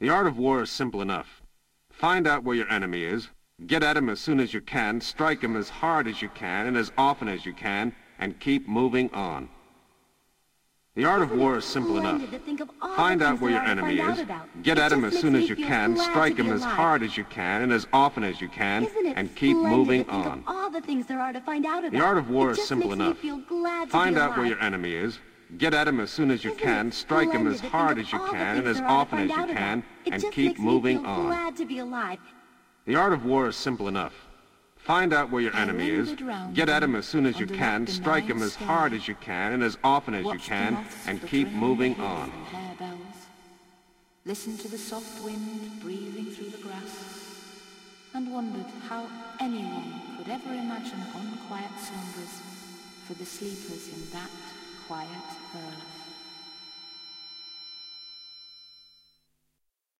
The art of war is simple enough. Find out where your enemy is, get at him as soon as you can, strike him as hard as you can and as often as you can, and keep moving on. The art of war is simple enough. Find out where your enemy is, get at him as soon as you can, strike him as hard as you can and as often as you can, and keep moving on. The art of war is simple enough. Find out where your enemy is, get at him as soon as you can, strike him as hard as you can and as often as you can, and keep moving on. The art of war is simple enough. Find out where your enemy is, get at him as soon as you can, strike him as hard as you can and as often as you can, and keep moving on. Listened to the soft wind breathing through the grass, and wondered how anyone could ever imagine unquiet slumbers for the sleepers in that quiet earth.